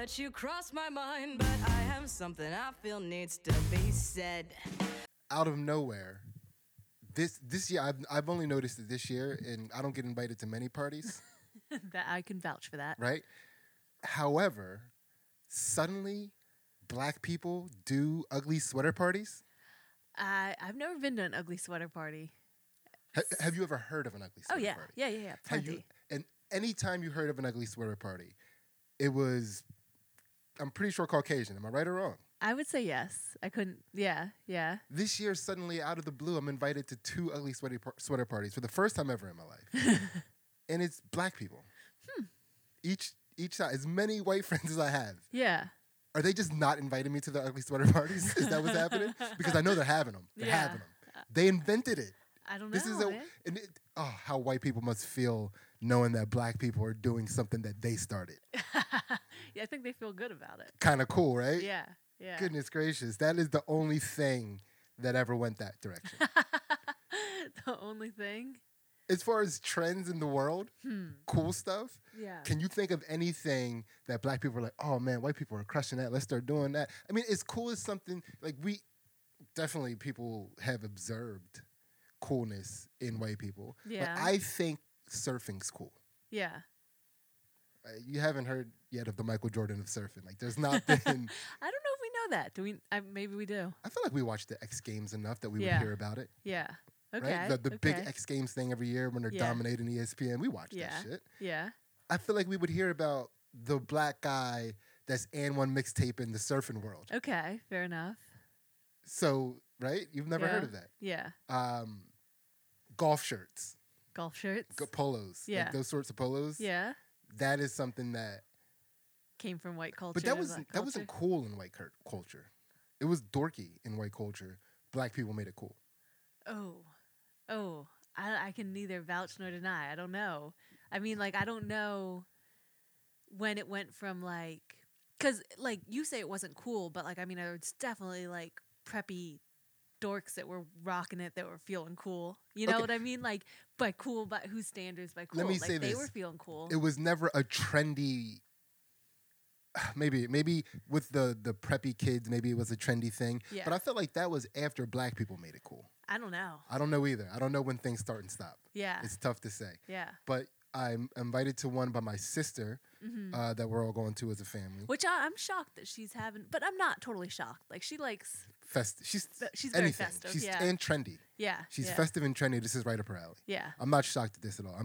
let you cross my mind, but I have something I feel needs to be said. Out of nowhere, this year I've only noticed it this year, and I don't get invited to many parties, That I can vouch for that. right? However, suddenly, black people do ugly sweater parties. I've never been to an ugly sweater party. Have you ever heard of an ugly Oh sweater yeah, party? yeah. Have you? Plenty. And any time you heard of an ugly sweater party, it was, I'm pretty sure, Caucasian. Am I right or wrong? I would say yes. I couldn't. Yeah. This year, suddenly, out of the blue, I'm invited to two ugly sweater parties for the first time ever in my life, and it's black people. Each side, as many white friends as I have, Yeah. are they just not inviting me to the ugly sweater parties? Is that what's happening? Because I know they're having them. They're Yeah. having them. They invented it. I don't know. This is how white people must feel knowing that black people are doing something that they started. Yeah, I think they feel good about it. Kind of cool, right? Yeah. Goodness gracious, that is the only thing that ever went that direction. The only thing. As far as trends in the world, cool stuff. Yeah. Can you think of anything that black people are like, oh man, white people are crushing that. Let's start doing that. I mean, as cool as something like people have observed coolness in white people. Yeah. But I think surfing's cool. Yeah. You haven't heard yet of the Michael Jordan of surfing. Like, there's not been. I don't know if we know that. Do we? Maybe we do. I feel like we watched the X Games enough that we would Yeah. hear about it. Yeah. Okay. Right? The big okay. X Games thing every year when they're Yeah. dominating ESPN. We watch Yeah. that shit. Yeah. I feel like we would hear about the black guy that's and1 mixtape in the surfing world. Okay. Fair enough. So, right? You've never heard of that. Yeah. Golf shirts, Golf shirts. polos, Yeah. like those sorts of polos. Yeah. That is something that. Came from white culture. But that black wasn't culture. cool in white culture. It was dorky in white culture. Black people made it cool. Oh. I can neither vouch nor deny. I don't know. I mean, like, I don't know when it went from, like, because, like, you say it wasn't cool, but, like, I mean, it's definitely, like, preppy dorks that were rocking it that were feeling cool. You know Okay. what I mean? Like, by cool, by whose standards by cool? Let me like, say they this. were feeling cool. It was never a trendy. Maybe with the preppy kids, maybe it was a trendy thing. Yeah. But I felt like that was after black people made it cool. I don't know. I don't know either. I don't know when things start and stop. Yeah. It's tough to say. Yeah. But I'm invited to one by my sister that we're all going to as a family. Which I'm shocked that she's having, but I'm not totally shocked. Like, she likes, She's very anything. festive, She's yeah. and trendy. yeah. She's yeah. festive and trendy. This is right up her alley. Yeah. I'm not shocked at this at all.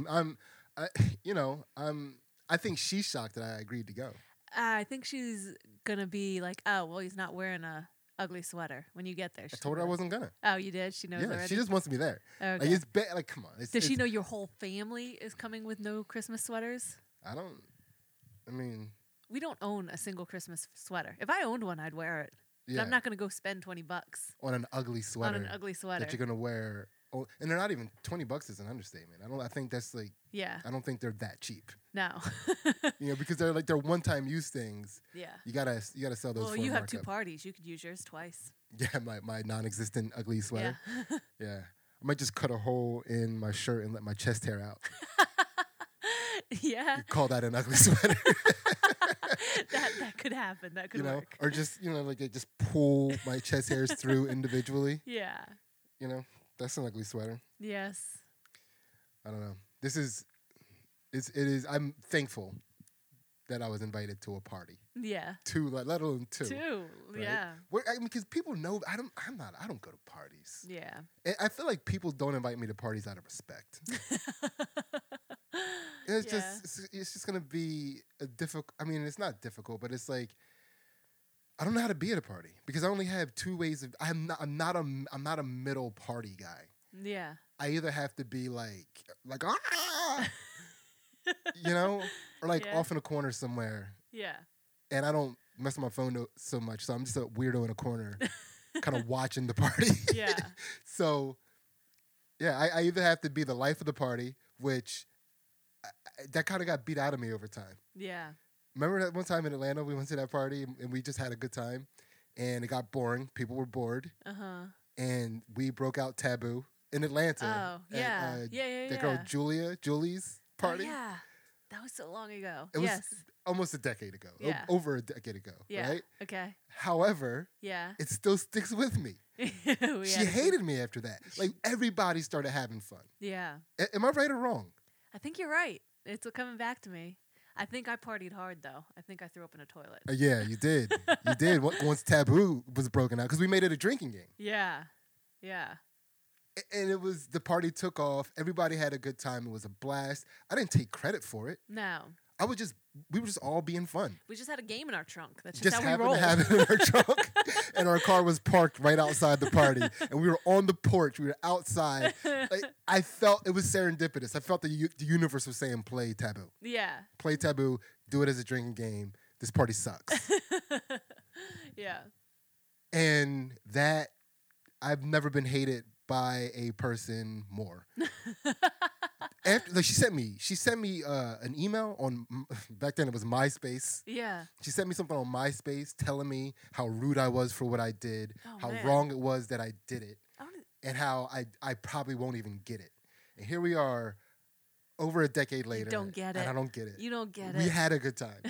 I think she's shocked that I agreed to go. I think she's gonna be like, oh, well, he's not wearing a ugly sweater when you get there. I told her I wasn't gonna. Oh, you did? She knows Yeah, already? she just wants me there. Okay. Like it's like come on. Does she know your whole family is coming with no Christmas sweaters? I mean, We don't own a single Christmas sweater. If I owned one, I'd wear it. But yeah, I'm not gonna go spend $20 on an ugly sweater. on an ugly sweater. that you're gonna wear. Oh, and they're not even $20 is an understatement. I think that's like. Yeah. I don't think they're that cheap. No. Because they're one-time use things. Yeah. You gotta sell those. Well, for a you have two markup. parties. You could use yours twice. Yeah, my non-existent ugly sweater. Yeah. Yeah. I might just cut a hole in my shirt and let my chest hair out. Yeah. Call that an ugly sweater. that could happen. That could work. Or just just pull my chest hairs through individually. Yeah. That's an ugly sweater. Yes. I don't know. It is. I'm thankful that I was invited to a party. Yeah. Two, let alone two. Two. right? Yeah. Because people know I don't go to parties. Yeah. And I feel like people don't invite me to parties out of respect. And it's just gonna be a difficult. I mean, it's not difficult, but it's like I don't know how to be at a party because I only have two ways of. I'm not a middle party guy. Yeah. I either have to be like ah, or like Yeah. off in a corner somewhere, Yeah. and I don't mess with my phone so much, so I'm just a weirdo in a corner, kind of watching the party. Yeah. So, yeah, I either have to be the life of the party, which that kind of got beat out of me over time. Yeah. Remember that one time in Atlanta, we went to that party and we just had a good time, and it got boring. People were bored, and we broke out Taboo in Atlanta. Oh, yeah. At, Yeah. The girl Julie's party. Oh, yeah. That was so long ago. It was yes. almost a decade ago. Yeah. Over a decade ago, Yeah. right? Okay. However, Yeah. it still sticks with me. She hated me after that. Like, everybody started having fun. Yeah. Am I right or wrong? I think you're right. It's coming back to me. I think I partied hard though. I think I threw up in a toilet. Yeah, you did. You did. Once Taboo was broken out, because we made it a drinking game. Yeah. Yeah. And it was, the party took off. Everybody had a good time. It was a blast. I didn't take credit for it. No. We were just all being fun. We just had a game in our trunk. That's Just how we happened roll. to have it in our trunk, and our car was parked right outside the party, and we were on the porch. We were outside. Like, I felt it was serendipitous. I felt the universe was saying, "Play Taboo, Yeah. play Taboo, do it as a drinking game. This party sucks." Yeah. And that, I've never been hated by a person more. After, like, she sent me an email on, back then it was MySpace. Yeah. She sent me something on MySpace telling me how rude I was for what I did, Oh, how man. wrong it was that I did it, I wanna- and how I probably won't even get it. And here we are, over a decade later. don't get and it. I don't get it. You don't get We it. had a good time.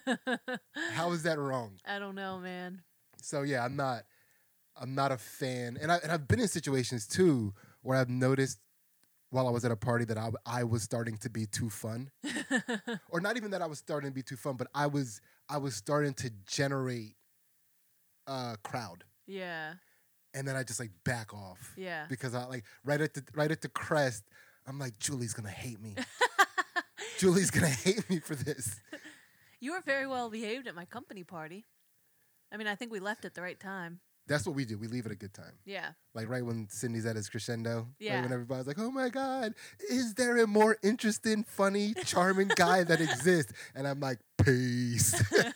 How is that wrong? I don't know, man. So yeah, I'm not a fan, and I've been in situations too where I've noticed while I was at a party that I was starting to be too fun, or not even that I was starting to be too fun, but I was starting to generate a crowd, Yeah. and then I just like back off, Yeah. because I like right at the crest, I'm like, Julie's gonna hate me. Julie's gonna hate me for this. You were very well behaved at my company party. I mean, I think we left at the right time. That's what we do. We leave at a good time. Yeah. Like right when Sydney's at his crescendo. Yeah. Right when everybody's like, oh my God, is there a more interesting, funny, charming guy that exists? And I'm like, peace.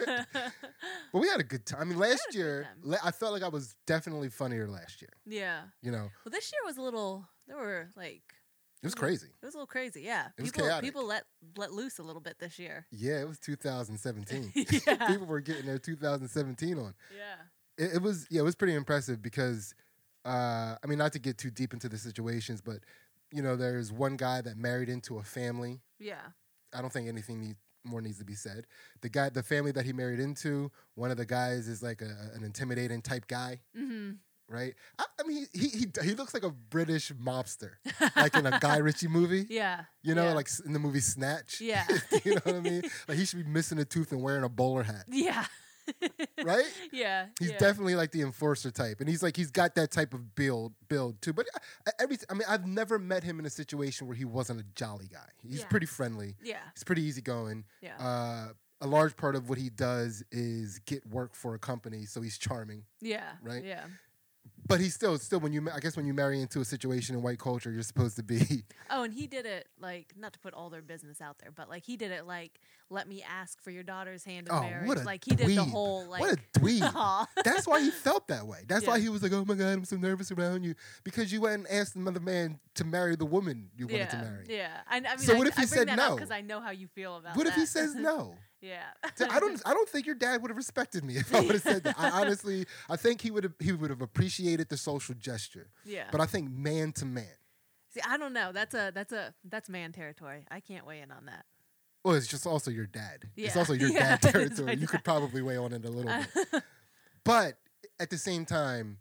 But we had a good time. I mean, last a good year, time. I felt like I was definitely funnier last year. Yeah. You know, Well, this year was a little. There were like. it was crazy. It was a little crazy. Yeah. It was people chaotic. people let loose a little bit this year. Yeah, it was 2017. Yeah. People were getting their 2017 on. Yeah. It was pretty impressive because, I mean, not to get too deep into the situations, but, you know, there's one guy that married into a family. Yeah. I don't think anything more needs to be said. The family that he married into, one of the guys is like an intimidating type guy, Mm-hmm. right? I mean, he looks like a British mobster, like in a Guy Ritchie movie. Yeah. You know, Yeah. like in the movie Snatch. Yeah. You know what I mean? Like he should be missing a tooth and wearing a bowler hat, Yeah. right? Yeah. He's yeah. definitely like the enforcer type, and he's got that type of build too. But I've never met him in a situation where he wasn't a jolly guy. He's Yeah. pretty friendly. Yeah. He's pretty easygoing. Yeah. A large part of what he does is get work for a company, so he's charming. Yeah. Right? Yeah. But he's still when I guess when you marry into a situation in white culture, you're supposed to be. Oh, and he did it like, not to put all their business out there, but like he did it like, let me ask for your daughter's hand in Oh, marriage. what a Like he did the dweeb. whole like. What a dweeb. Aw. That's why he felt that way. That's why Yeah. he was like, "Oh my God, I'm so nervous around you," because you went and asked another man to marry the woman you wanted to marry. Yeah. I mean, So what if he I bring said that no? Because I know how you feel about What that. if he says no? Yeah. I don't think your dad would have respected me if I would have said that. I think he would have appreciated the social gesture. Yeah. But I think man to man. See, I don't know. That's man territory. I can't weigh in on that. Well, it's just also your dad. It's Yeah. also your Yeah, dad it's territory. my You could dad. probably weigh on it a little bit. But at the same time,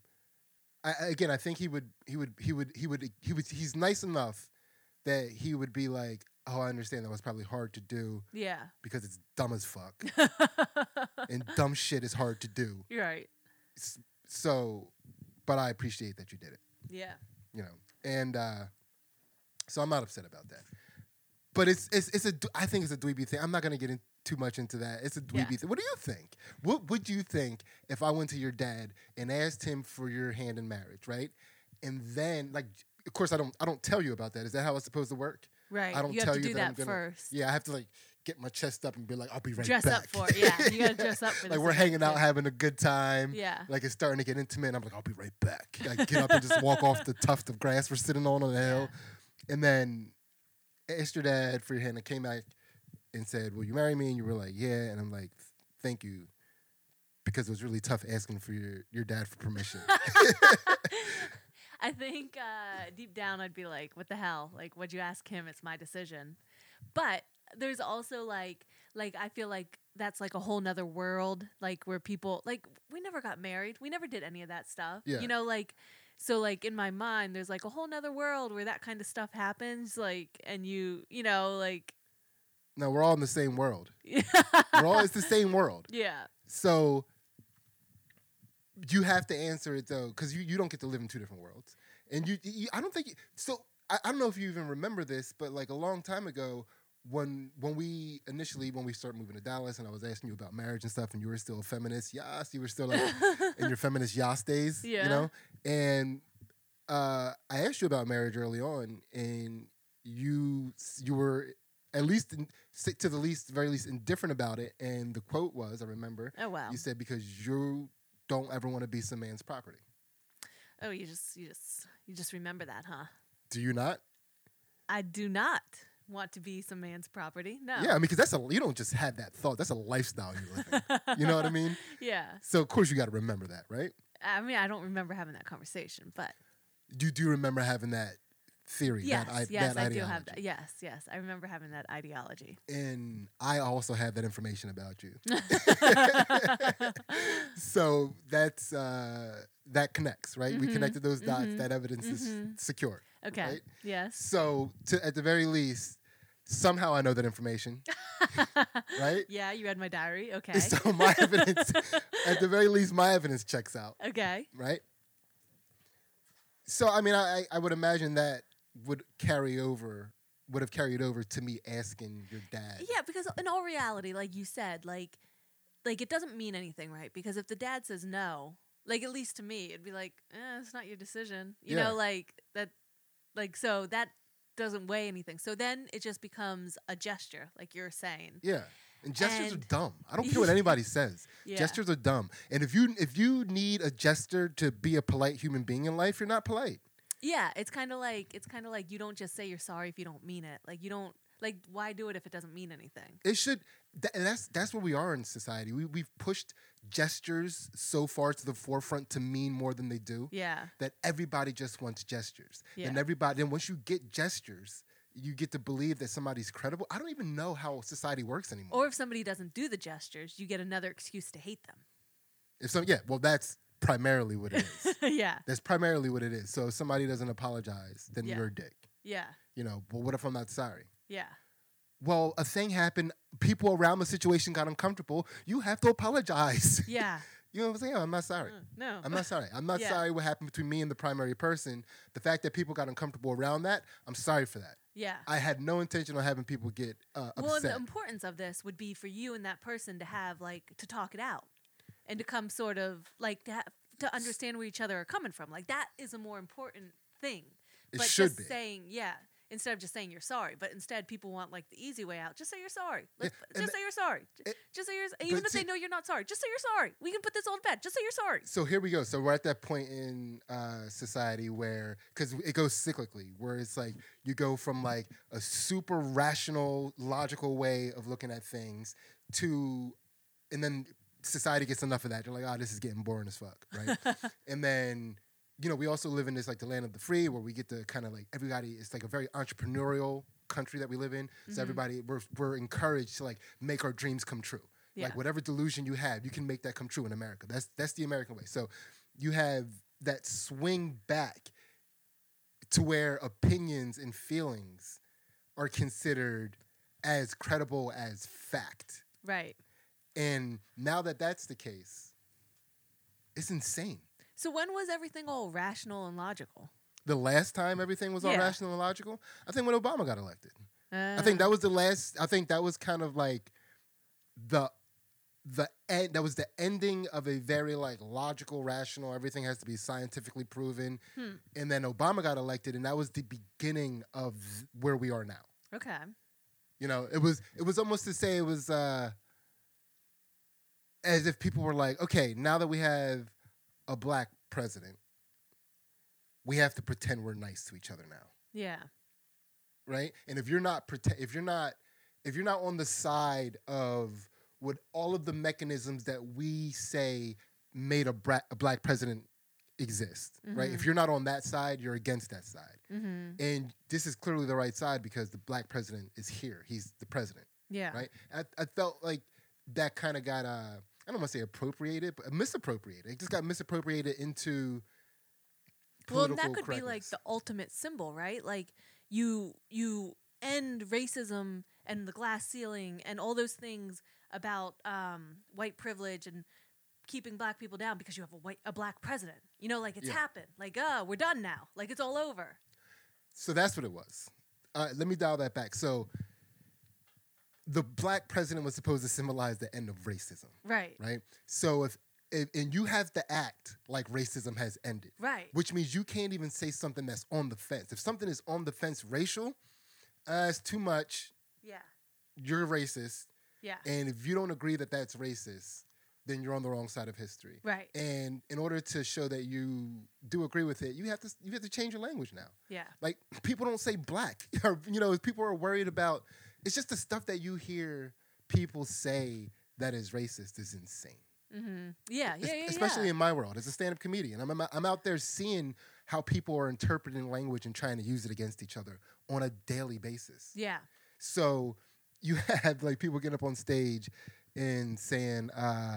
I think he's nice enough that he would be like, "Oh, I understand that was probably hard to do Yeah. because it's dumb as fuck, and dumb shit is hard to do." You're right. So, but I appreciate that you did it, Yeah. you know, and so I'm not upset about that. But I think it's a dweeby thing. I'm not gonna get in too much into that. It's a dweeby Yeah. thing. What do you think? What would you think if I went to your dad and asked him for your hand in marriage, right? And then, like, of course, I don't tell you about that. Is that how it's supposed to work? Right. I don't you have tell to you do that I'm that gonna- first. Yeah, I have to like get my chest up and be like, "I'll be right Dress back." up for it. Yeah. You gotta dress up for this. Like we're hanging out, having a good time. Yeah. Like it's starting to get intimate. And I'm like, "I'll be right back." Like get up and just walk off the tuft of grass we're sitting on the hill, and then asked your dad for your hand and came back and said, "Will you marry me?" And you were like, "Yeah." And I'm like, "Thank you," because it was really tough asking for your dad for permission. I think deep down I'd be like, what the hell? Like, what'd you ask him? It's my decision. But there's also like I feel like that's like a whole nother world, like where people like we never got married, we never did any of that stuff. Yeah. You know, like so like in my mind, there's like a whole nother world where that kind of stuff happens, like and you know like No, we're all in the same world. It's the same world. yeah. So you have to answer it though, because you don't get to live in two different worlds, and you I don't think so. I don't know if you even remember this, but like a long time ago, when we started moving to Dallas, and I was asking you about marriage and stuff, and you were still a feminist, yes, you were still like in your feminist yas days, Yeah. you know, and I asked you about marriage early on, and you were at least to the very least indifferent about it, and the quote was, I remember, Oh wow. you said because you don't ever want to be some man's property. Oh, you just remember that, huh? Do you not? I do not want to be some man's property. No. Yeah, I mean, because you don't just have that thought. That's a lifestyle you live in. You know what I mean? Yeah. So of course you got to remember that, right? I mean, I don't remember having that conversation, but You do remember having that theory, yes, that yes, I ideology. do have that. Yes, I remember having that ideology. And I also have that information about you. So that's that connects, right? We connected those dots. That evidence is secure. Okay. Right? Yes. So at the very least, somehow I know that information, right? Yeah, you read my diary. Okay. So my evidence, at the very least, my evidence checks out, Okay. right? So I mean, I would imagine that would have carried over to me asking your dad. Yeah, because in all reality, like you said, like it doesn't mean anything, right? Because if the dad says no, like at least to me, it'd be like, it's not your decision. You Yeah. know, like that, like so that doesn't weigh anything. So then it just becomes a gesture, like you're saying. Yeah. And gestures And- are dumb. I don't care what anybody says. Yeah. Gestures are dumb. And if you need a gesture to be a polite human being in life, you're not polite. Yeah, it's kind of like you don't just say you're sorry if you don't mean it. Like you don't like why do it if it doesn't mean anything? It should. And that's where we are in society. We've pushed gestures so far to the forefront to mean more than they do. Yeah. That everybody just wants gestures. Yeah. And then once you get gestures, you get to believe that somebody's credible. I don't even know how society works anymore. Or if somebody doesn't do the gestures, you get another excuse to hate them. Well, that's primarily what it is. Yeah. That's primarily what it is. So if somebody doesn't apologize, then Yeah. you're a dick. Yeah. Well, what if I'm not sorry? Yeah. Well, a thing happened. People around the situation got uncomfortable. You have to apologize. Yeah. You know what I'm saying? I'm not sorry. No. I'm not sorry. I'm not Yeah. sorry what happened between me and the primary person. The fact that people got uncomfortable around that, I'm sorry for that. Yeah. I had no intention of having people get Well, and the upset. importance of this would be for you and that person to have to talk it out and to come sort of to understand where each other are coming from. Like that is a more important thing. It But should just be. saying, instead of just saying you're sorry, but instead people want the easy way out. Just say you're sorry. Yeah, and Just say you're sorry. Just say even if see- they know you're not sorry. Just say you're sorry. We can put this all to bed. Just say you're sorry. So here we go. So we're at that point in society where, because it goes cyclically, where it's like you go from like a super rational, logical way of looking at things to, and then society gets enough of that. They're like, this is getting boring as fuck, right? And then, we also live in this like the land of the free, where we get to kind of like everybody. It's like a very entrepreneurial country that we live in. So everybody, we're encouraged to like make our dreams come true. Yeah. Like whatever delusion you have, you can make that come true in America. That's the American way. So you have that swing back to where opinions and feelings are considered as credible as fact. Right. And now that that's the case, it's insane. So when was everything all rational and logical? The last time everything was all Yeah. rational and logical, I think when Obama got elected. I think that was the last. I think that was kind of like the end. That was the ending of a very like logical, rational. Everything has to be scientifically proven. And then Obama got elected, and that was the beginning of where we are now. Okay. It was almost to say it was as if people were like, okay, now that we have a black president, we have to pretend we're nice to each other now. Yeah. Right? And if you're not on the side of what all of the mechanisms that we say made a black president exist, right? If you're not on that side, you're against that side. And this is clearly the right side because the black president is here. He's the president, Yeah. right? I felt like that kind of got, I don't want to say appropriated, but misappropriated. It just got misappropriated into Well, political and that could be like correctness. the ultimate symbol, right? Like you end racism and the glass ceiling and all those things about white privilege and keeping black people down because you have a black president. You know, like it's Yeah. happened. Like, we're done now. Like it's all over. So that's what it was. Let me dial that back. So the black president was supposed to symbolize the end of racism, Right. right? So if and you have to act like racism has ended, Right. which means you can't even say something that's on the fence. If something is on the fence racial, it's too much. Yeah. You're racist, Yeah. and if you don't agree that that's racist, then you're on the wrong side of history. Right. And in order to show that you do agree with it, you have to change your language now. Yeah. Like people don't say black, or people are worried about. It's just the stuff that you hear people say that is racist is insane. Yeah. Especially in my world as a stand-up comedian. I'm out there seeing how people are interpreting language and trying to use it against each other on a daily basis. Yeah. So you have like people getting up on stage and saying,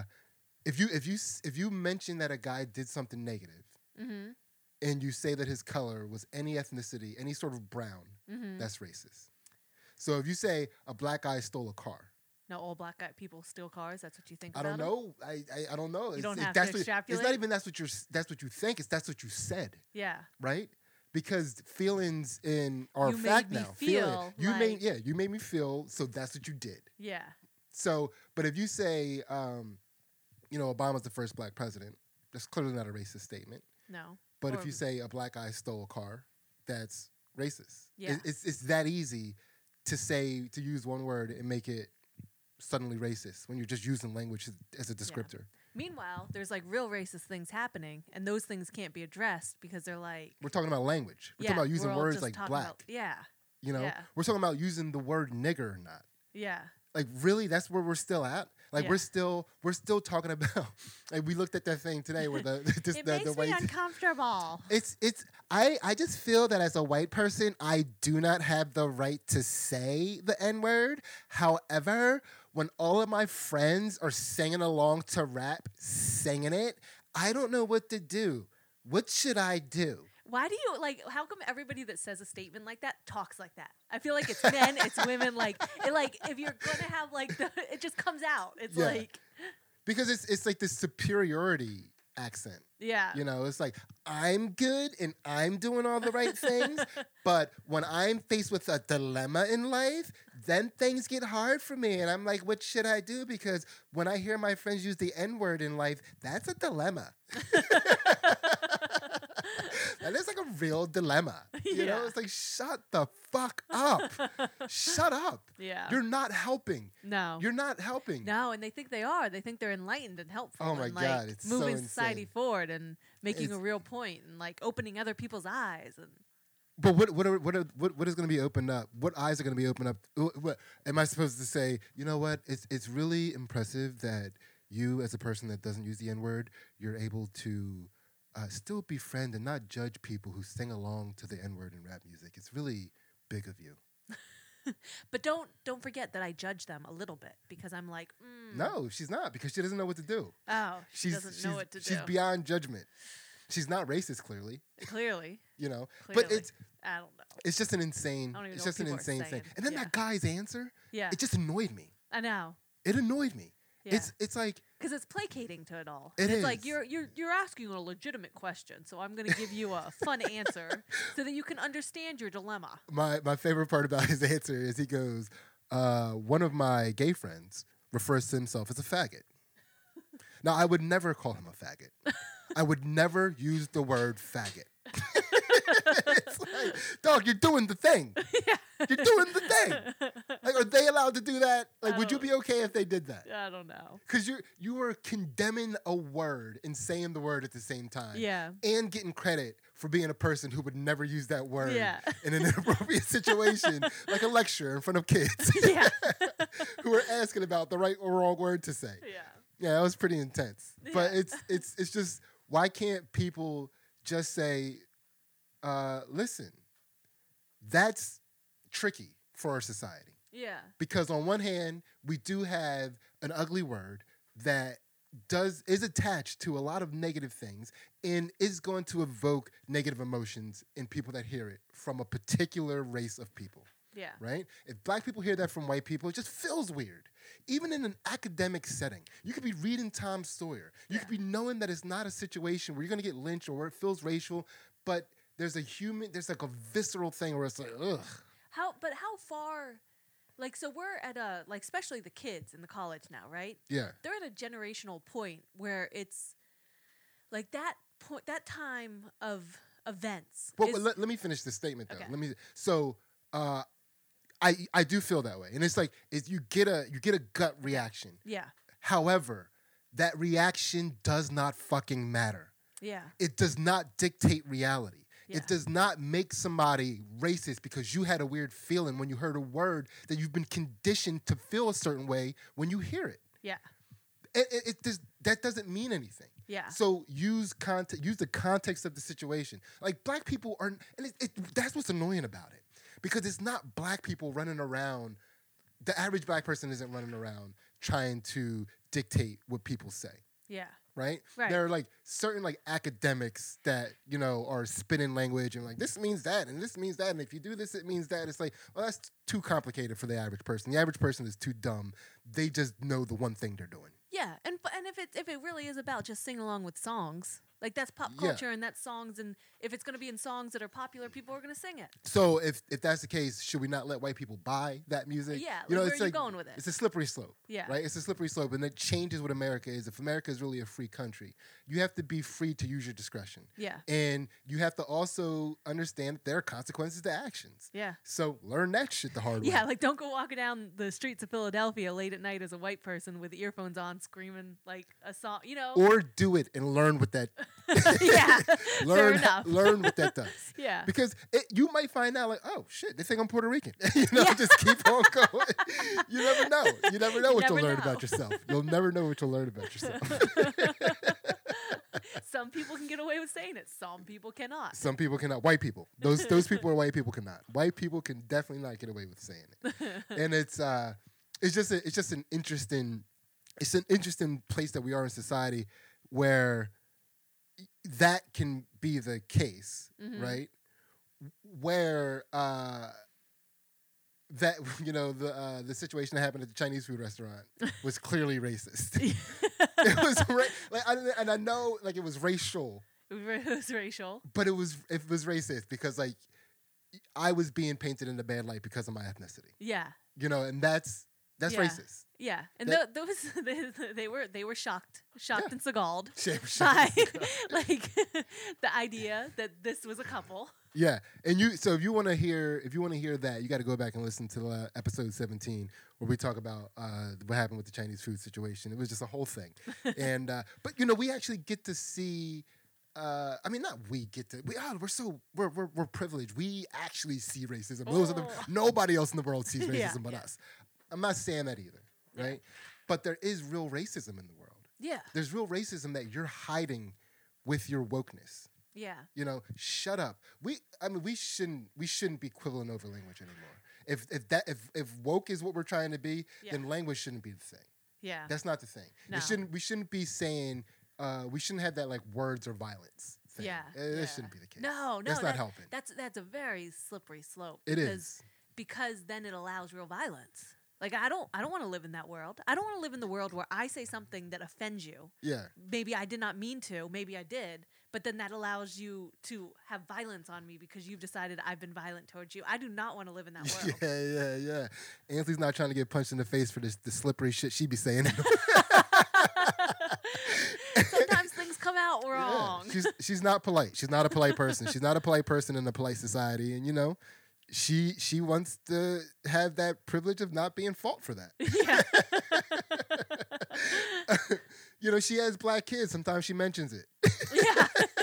if you mention that a guy did something negative, and you say that his color was any ethnicity, any sort of brown, that's racist. So if you say a black guy stole a car, No, all black guy people steal cars. That's what you think. I about don't them? know. I don't know. You don't It's- have that's to what- extrapolate? It's not even that's what you think. It's that's what you said, Yeah. right? Because feelings are You made fact me now. feel you like- you made me feel. So that's what you did. Yeah. So, but if you say, Obama's the first black president, that's clearly not a racist statement. No. But Or- if you say a black guy stole a car, that's racist. Yeah. It's that easy to use one word and make it suddenly racist when you're just using language as a descriptor. Meanwhile, there's like real racist things happening, and those things can't be addressed because they're like. We're talking about language. We're Yeah, talking about using we're all words just like talking black. about- yeah. We're talking about using the word nigger or not. Yeah. Like really, that's where we're still at. Like Yeah. we're still talking about. Like we looked at that thing today where the white. uncomfortable. I just feel that as a white person, I do not have the right to say the N-word. However, when all of my friends are singing along to rap, singing it, I don't know what to do. What should I do? Why do you like? How come everybody that says a statement like that talks like that? I feel like it's men, it's women. Like if you're gonna have it just comes out. It's Yeah. like Because it's like this superiority accent. yeah. It's like I'm good and I'm doing all the right things, but when I'm faced with a dilemma in life, then things get hard for me, and I'm like, what should I do? Because when I hear my friends use the N-word in life, that's a dilemma. That is like a real dilemma. Yeah. It's like shut the fuck up. Shut up. Yeah. You're not helping. No. You're not helping. No, and they think they are. They think they're enlightened and helpful. Oh my and, God, it's so moving society insane. forward and making a It's- real point and like opening other people's eyes and But what is going to be opened up? What eyes are going to be opened up? What am I supposed to say? You know what? It's really impressive that you, as a person that doesn't use the N-word, you're able to still befriend and not judge people who sing along to the N-word in rap music. It's really big of you. but don't forget that I judge them a little bit because I'm like, No, she's not, because she doesn't know what to do. oh, she She's doesn't know what to do. She's beyond judgment. She's not racist, clearly. Clearly. But Clearly. I don't know. it's just an insane. I don't even It's know just what an people are insane thing. saying. And then Yeah. that guy's answer, Yeah. it just annoyed me. I know. It annoyed me. Yeah. It's like. Because it's placating to it all. It It's like is. you're asking a legitimate question, so I'm going to give you a fun answer so that you can understand your dilemma. My favorite part about his answer is he goes, one of my gay friends refers to himself as a faggot. Now, I would never call him a faggot. I would never use the word faggot. It's like, dog, you're doing the thing. You're doing the thing. Like, are they allowed to do that? Like, would you be okay if they did that? I don't know. Because you are condemning a word and saying the word at the same time. Yeah. And getting credit for being a person who would never use that word Yeah. in an inappropriate situation, like a lecture in front of kids Yeah. who are asking about the right or wrong word to say. Yeah. Yeah, that was pretty intense. But Yeah. it's just, why can't people just say, listen, that's tricky for our society. Yeah. Because on one hand, we do have an ugly word that is attached to a lot of negative things and is going to evoke negative emotions in people that hear it from a particular race of people. Yeah. Right? If black people hear that from white people, it just feels weird. Even in an academic setting, you could be reading Tom Sawyer. You could be knowing that it's not a situation where you're going to get lynched or where it feels racial, but there's like a visceral thing where it's like, ugh. How far, like, so we're at like, especially the kids in the college now, right? Yeah. They're at a generational point where it's like that time of events. Well, let me finish this statement though. Okay. I do feel that way, and it's like you get a gut reaction. Yeah. However, that reaction does not fucking matter. Yeah. It does not dictate reality. Yeah. It does not make somebody racist because you had a weird feeling when you heard a word that you've been conditioned to feel a certain way when you hear it. Yeah. That doesn't mean anything. Yeah. So use the context of the situation. Like black people are, and that's what's annoying about it, because it's not black people running around. The average black person isn't running around trying to dictate what people say. Yeah. Right? Right. There are like certain like academics that, are spinning language and like this means that and this means that and if you do this it means that. It's like, well, that's too complicated for the average person. The average person is too dumb. They just know the one thing they're doing. Yeah, and if it really is about just singing along with songs, like that's pop culture and that's songs, and if it's going to be in songs that are popular, people are going to sing it. So if that's the case, should we not let white people buy that music? Yeah, where are you going with it? It's a slippery slope. Yeah. Right? It's a slippery slope, and it changes what America is. If America is really a free country, you have to be free to use your discretion. Yeah. And you have to also understand that there are consequences to actions. Yeah. So learn that shit the hard way. Yeah, like don't go walking down the streets of Philadelphia late at night as a white person with earphones on screaming like a song, Or do it and learn what that Yeah. Fair enough. learn what that does. Yeah. Because you might find out like, oh shit, they think I'm Puerto Rican. Just keep on going. You never know. You never know what you'll learn about yourself. You'll never know what you'll learn about yourself. Some people can get away with saying it. Some people cannot. Some people cannot. White people. Those people are white people cannot. White people can definitely not get away with saying it. And it's just an interesting place that we are in society where that can be the case, right? Where that the situation that happened at the Chinese food restaurant was clearly racist. It was I know like it was racial. It was racial, but it was racist because like I was being painted in a bad light because of my ethnicity. Yeah. And that's racist. Yeah, and those they were shocked and Seagaled by like the idea that this was a couple. Yeah, and if you want to hear that, you got to go back and listen to episode 17 where we talk about what happened with the Chinese food situation. It was just a whole thing, and but we actually get to see. We're privileged. We actually see racism. Nobody else in the world sees racism but us. I'm not saying that either. Right? But there is real racism in the world. Yeah. There's real racism that you're hiding with your wokeness. Yeah. Shut up. We shouldn't be quibbling over language anymore. If woke is what we're trying to be, then language shouldn't be the thing. Yeah. That's not the thing. No. We shouldn't be saying we shouldn't have that like words or violence thing. Yeah. That shouldn't be the case. No, that's not helping. That's a very slippery slope. It is. Because then it allows real violence. Like I don't want to live in that world. I don't want to live in the world where I say something that offends you. Yeah. Maybe I did not mean to. Maybe I did. But then that allows you to have violence on me because you've decided I've been violent towards you. I do not want to live in that world. Yeah. Anthony's not trying to get punched in the face for the slippery shit she be saying. Sometimes things come out wrong. Yeah. She's not polite. She's not a polite person. She's not a polite person in a polite society. And she wants to have that privilege of not being fought for that. Yeah. She has black kids. Sometimes she mentions it. Yeah.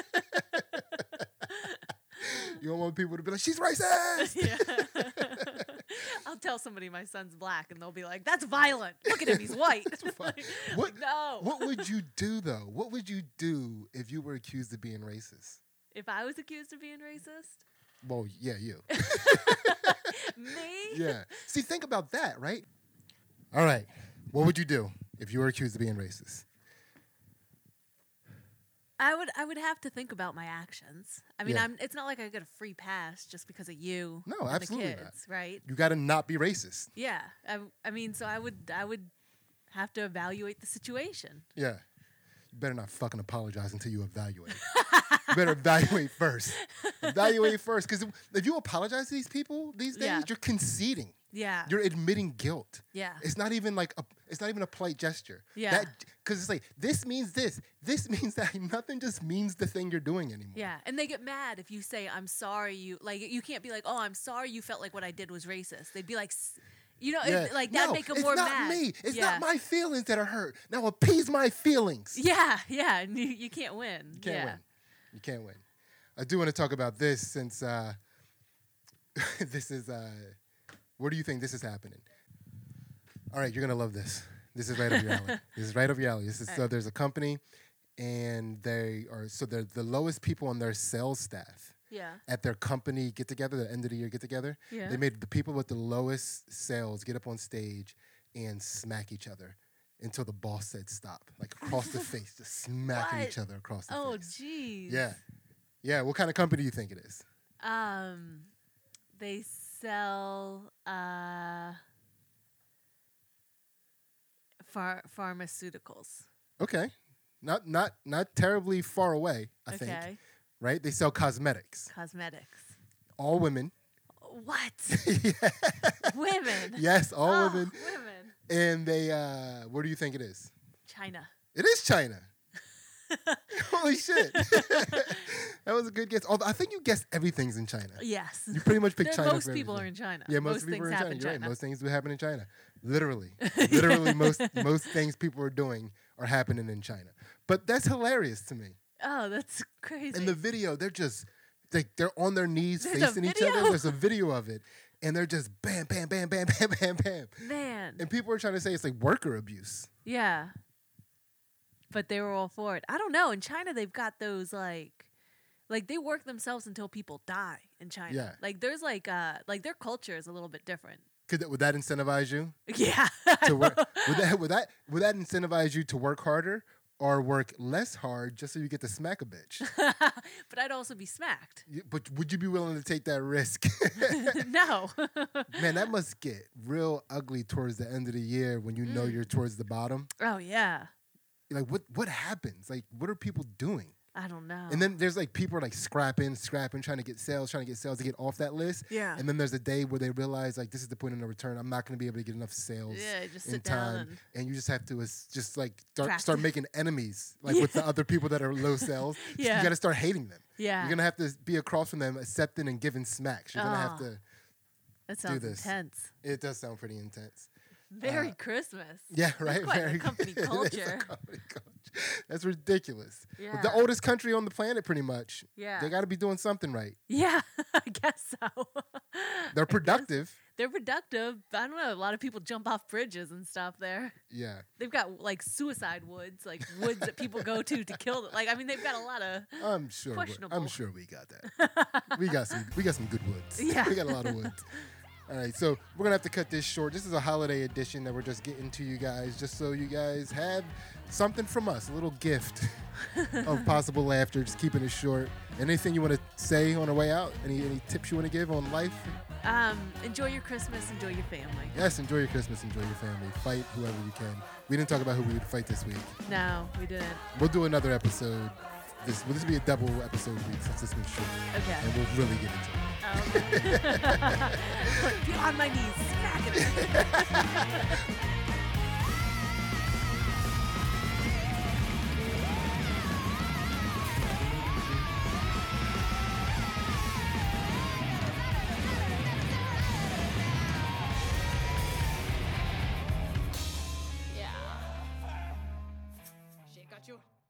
You don't want people to be like, she's racist. Yeah. I'll tell somebody my son's black and they'll be like, that's violent. Look at him, he's white. What, no. What would you do though? What would you do if you were accused of being racist? If I was accused of being racist, Well, yeah, you. me? Yeah. See, think about that, right? All right. What would you do if you were accused of being racist? I would have to think about my actions. I mean, Yeah. it's not like I get a free pass just because of you. No, and absolutely the not. kids, right? You got to not be racist. Yeah. I mean, so I would have to evaluate the situation. Yeah. You better not fucking apologize until you evaluate. You better evaluate first. Evaluate first. Because if you apologize to these people these days, Yeah. you're conceding. Yeah. You're admitting guilt. Yeah. It's not even like it's not even a polite gesture. Yeah. Because it's like, this means this. This means that. Nothing just means the thing you're doing anymore. Yeah, and they get mad if you say, "I'm sorry." You can't be like, "Oh, I'm sorry. You felt like what I did was racist." They'd be like, Yeah. like No, that make them more it's not mad. me. It's yeah. not my feelings that are hurt. Now appease my feelings. Yeah, yeah, and you can't win. You can't yeah. win. You can't win. I do want to talk about this since this is. Where do you think this is happening? All right, you're gonna love this. This is right up your alley. This is right up your alley. This is so there's a company, and they're the lowest people on their sales staff Yeah. at their company get together, the end of the year get together. Yeah. They made the people with the lowest sales get up on stage and smack each other until the boss said stop, like across the face, just smacking What? each other across the Oh, face. jeez. Yeah. Yeah. What kind of company do you think it is? They sell pharmaceuticals. Okay. Not terribly far away, I think. Okay. Right? They sell cosmetics. Cosmetics. All women. What? Women. Yes, all Oh, women. Women. And they where do you think it is? China. It is China. Holy shit. That was a good guess. Although I think you guessed everything's in China. Yes. You pretty much picked China. Most for people everything. are in China. Yeah, most people things are in happen China. in You're right. China. Most things do happen in China. Literally. Literally most things people are doing are happening in China. But that's hilarious to me. Oh, that's crazy. In the video, they're just they're on their knees There's a facing each other. video? There's a video of it. And they're just bam, bam, bam, bam, bam, bam, bam. Man. And people are trying to say it's like worker abuse. Yeah. But they were all for it. I don't know. In China, they've got those like they work themselves until people die in China. Yeah. Like there's like their culture is a little bit different. Would that incentivize you Yeah. to work? Would that incentivize you to work harder or work less hard just so you get to smack a bitch? But I'd also be smacked. But would you be willing to take that risk? No. Man, that must get real ugly towards the end of the year when you know you're towards the bottom. Oh yeah. Like what happens? Like what are people doing? I don't know. And then there's like people are like scrapping, trying to get sales to get off that list. Yeah. And then there's a day where they realize like this is the point of no return. I'm not going to be able to get enough sales Yeah, just in sit down time, and you just have to just like Practice. start making enemies like with the other people that are low sales. Yeah. You got to start hating them. Yeah. You're gonna have to be across from them, accepting and giving smacks. You're gonna have Oh. to. That sounds this. intense. It does sound pretty intense. Very Christmas. Yeah, right. quite a Very company it is a culture. company culture. That's ridiculous. Yeah. The oldest country on the planet, pretty much. Yeah. They got to be doing something right. Yeah, I guess so. They're productive. They're productive. I don't know. A lot of people jump off bridges and stuff there. Yeah. They've got like suicide woods, like woods that people go to kill them. Like, I mean, they've got a lot of. I'm sure. Questionable. I'm sure we got that. we got some good woods. Yeah. We got a lot of woods. All right, so we're gonna have to cut this short. This is a holiday edition that we're just getting to you guys, just so you guys have something from us, a little gift of possible laughter. Just keeping it short. Anything you want to say on our way out? Any tips you want to give on life? Enjoy your Christmas. Enjoy your family. Yes, enjoy your Christmas, enjoy your family. Fight whoever you can. We didn't talk about who we would fight this week. No, we didn't. We'll do another episode. This will be a double episode week since this one's short. Okay. And we'll really get into it. Be on my knees, smacking it. Shake at you.